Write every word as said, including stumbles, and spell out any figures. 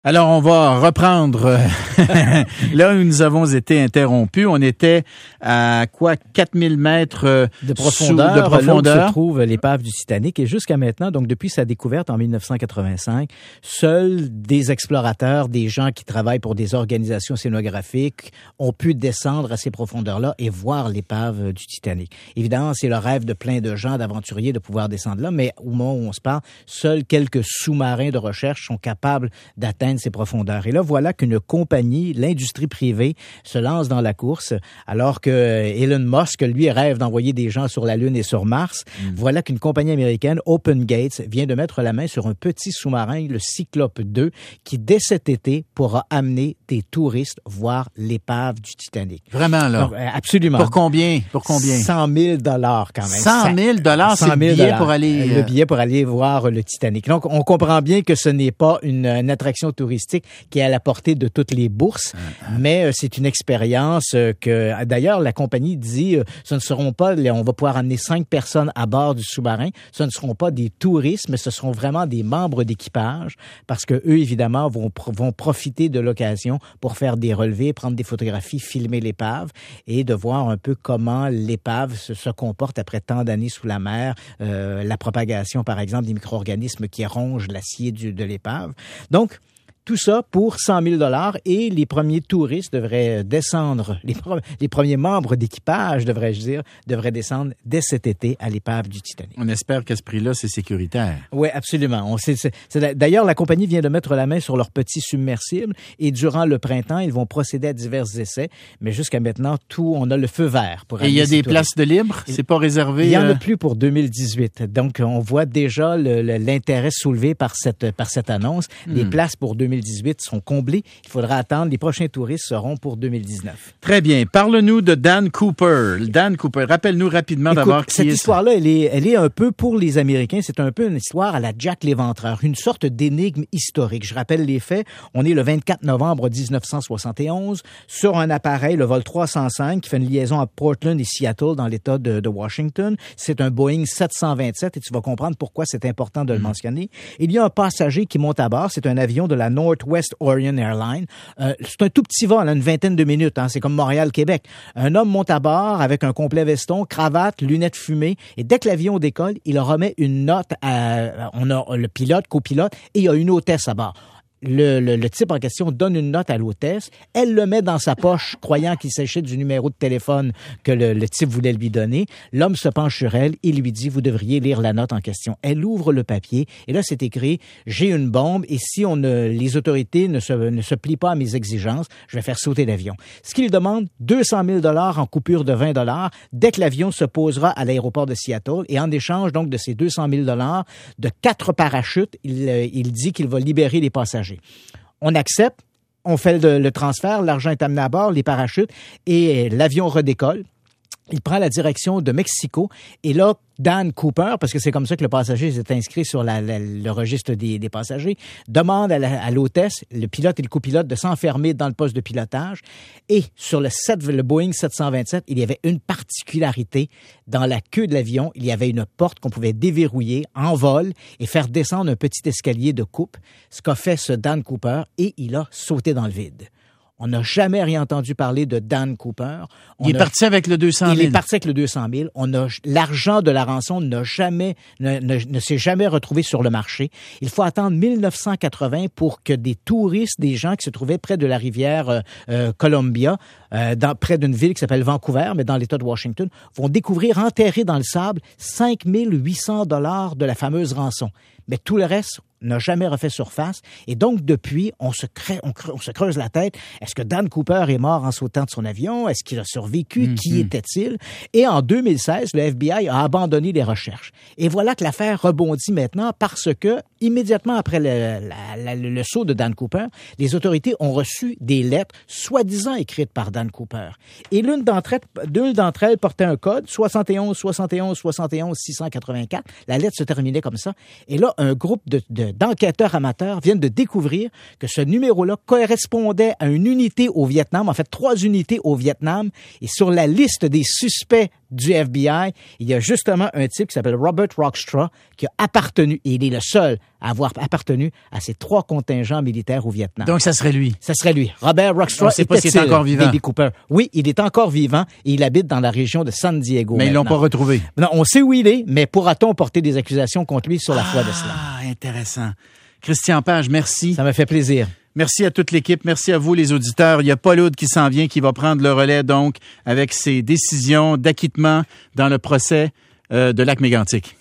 Alors, on va reprendre là où nous avons été interrompus. On était à quoi? quatre mille mètres de profondeur, sous, de profondeur. Là où se trouve l'épave du Titanic. Et jusqu'à maintenant, donc depuis sa découverte en dix-neuf cent quatre-vingt-cinq, seuls des explorateurs, des gens qui travaillent pour des organisations océanographiques ont pu descendre à ces profondeurs-là et voir l'épave du Titanic. Évidemment, c'est le rêve de plein de gens, d'aventuriers, de pouvoir descendre là, mais au moment où on se parle, seuls quelques sous-marins de recherche sont capables d'atteindre ces profondeurs. Et là, voilà qu'une compagnie, l'industrie privée, se lance dans la course, alors que Elon Musk, lui, rêve d'envoyer des gens sur la Lune et sur Mars. Mmh. Voilà qu'une compagnie américaine, Open Gates, vient de mettre la main sur un petit sous-marin, le Cyclope deux, qui, dès cet été, pourra amener des touristes voir l'épave du Titanic. Vraiment, là? Donc, absolument. Pour combien? Pour combien? cent mille dollars, quand même. cent mille dollars, c'est le billet pour aller... Le billet pour aller voir le Titanic. Donc, on comprend bien que ce n'est pas une, une attraction touristique qui est à la portée de toutes les bourses, uh-huh. mais euh, c'est une expérience euh, que, d'ailleurs, la compagnie dit, euh, ce ne seront pas, on va pouvoir amener cinq personnes à bord du sous-marin, ce ne seront pas des touristes, mais ce seront vraiment des membres d'équipage, parce que eux, évidemment, vont, vont profiter de l'occasion pour faire des relevés, prendre des photographies, filmer l'épave et de voir un peu comment l'épave se, se comporte après tant d'années sous la mer, euh, la propagation, par exemple, des micro-organismes qui rongent l'acier du, de l'épave. Donc, tout ça pour cent mille dollars et les premiers touristes devraient descendre, les, pre- les premiers membres d'équipage, devrais-je dire, devraient descendre dès cet été à l'épave du Titanic. On espère qu'à ce prix-là, c'est sécuritaire. Oui, absolument. On sait, c'est, c'est, d'ailleurs, la compagnie vient de mettre la main sur leur petit submersible et durant le printemps, ils vont procéder à divers essais. Mais jusqu'à maintenant, tout, on a le feu vert pour. Et il y a des places de libre? C'est pas réservé? Il n'y en euh... a plus pour deux mille dix-huit. Donc, on voit déjà le, le, l'intérêt soulevé par cette, par cette annonce. Hmm. Les places pour deux mille dix-huit sont comblées. Il faudra attendre. Les prochains touristes seront pour deux mille dix-neuf. Très bien. Parle-nous de Dan Cooper. Dan Cooper, rappelle-nous rapidement Écoute, d'abord qui cette est... histoire-là, elle est, elle est un peu pour les Américains, c'est un peu une histoire à la Jack l'Éventreur, une sorte d'énigme historique. Je rappelle les faits. On est le vingt-quatre novembre dix-neuf cent soixante et onze sur un appareil, le vol trois cent cinq, qui fait une liaison à Portland et Seattle dans l'État de, de Washington. C'est un Boeing sept cent vingt-sept et tu vas comprendre pourquoi c'est important de le mentionner. Il y a un passager qui monte à bord. C'est un avion de la Northwest Orion Airlines. Euh, c'est un tout petit vol, hein, une vingtaine de minutes. Hein, c'est comme Montréal-Québec. Un homme monte à bord avec un complet veston, cravate, lunettes fumées. Et dès que l'avion décolle, il remet une note à... On a le pilote, copilote, et il y a une hôtesse à bord. Le, le, le type en question donne une note à l'hôtesse. Elle le met dans sa poche, croyant qu'il s'agit du numéro de téléphone que le, le type voulait lui donner. L'homme se penche sur elle et lui dit « Vous devriez lire la note en question ». Elle ouvre le papier et là, c'est écrit « J'ai une bombe et si on ne, les autorités ne se, ne se plient pas à mes exigences, je vais faire sauter l'avion ». Ce qu'il demande, deux cent mille dollars en coupure de vingt dollars dès que l'avion se posera à l'aéroport de Seattle. Et en échange donc de ces deux cent mille dollars, de quatre parachutes, il, il dit qu'il va libérer les passagers. On accepte, on fait le, le transfert, l'argent est amené à bord, les parachutes, et l'avion redécolle. Il prend la direction de Mexico et là, Dan Cooper, parce que c'est comme ça que le passager s'est inscrit sur la, la, le registre des, des passagers, demande à, la, à l'hôtesse, le pilote et le copilote de s'enfermer dans le poste de pilotage. Et sur le, sept, le Boeing sept cent vingt-sept, il y avait une particularité. Dans la queue de l'avion, il y avait une porte qu'on pouvait déverrouiller en vol et faire descendre un petit escalier de coupe, ce qu'a fait ce Dan Cooper, et il a sauté dans le vide. On n'a jamais rien entendu parler de Dan Cooper. On il est a, parti avec le deux cent mille. Il est parti avec le deux cent mille. On a, l'argent de la rançon n'a jamais, ne, ne, ne s'est jamais retrouvé sur le marché. Il faut attendre dix-neuf cent quatre-vingts pour que des touristes, des gens qui se trouvaient près de la rivière euh, euh, Columbia, euh, dans, près d'une ville qui s'appelle Vancouver, mais dans l'État de Washington, vont découvrir enterré dans le sable cinq mille huit cents dollars de la fameuse rançon. Mais tout le reste n'a jamais refait surface. Et donc, depuis, on se, crée, on, crée, on se creuse la tête. Est-ce que Dan Cooper est mort en sautant de son avion? Est-ce qu'il a survécu? Mm-hmm. Qui était-il? Et en deux mille seize, le F B I a abandonné les recherches. Et voilà que l'affaire rebondit maintenant parce que, immédiatement après le, la, la, le saut de Dan Cooper, les autorités ont reçu des lettres soi-disant écrites par Dan Cooper. Et l'une d'entre elles, deux d'entre elles portait un code, soixante et onze, soixante et onze, soixante et onze, six cent quatre-vingt-quatre. La lettre se terminait comme ça. Et là, un groupe de, de, d'enquêteurs amateurs viennent de découvrir que ce numéro-là correspondait à une unité au Vietnam, en fait trois unités au Vietnam. Et sur la liste des suspects du F B I. Il y a justement un type qui s'appelle Robert Rockstraw qui a appartenu, et il est le seul à avoir appartenu à ces trois contingents militaires au Vietnam. Donc, ça serait lui. Ça serait lui. Robert Rockstraw. On ne sait pas s'il est encore vivant. Baby Cooper. Oui, il est encore vivant et il habite dans la région de San Diego. Mais maintenant. ils l'ont pas retrouvé. Non, on sait où il est, mais pourra-t-on porter des accusations contre lui sur la ah, foi de cela? Ah, intéressant. Christian Page, merci. Ça m'a fait plaisir. Merci à toute l'équipe. Merci à vous, les auditeurs. Il y a Paul Aude qui s'en vient, qui va prendre le relais, donc, avec ses décisions d'acquittement dans le procès euh, de Lac-Mégantic.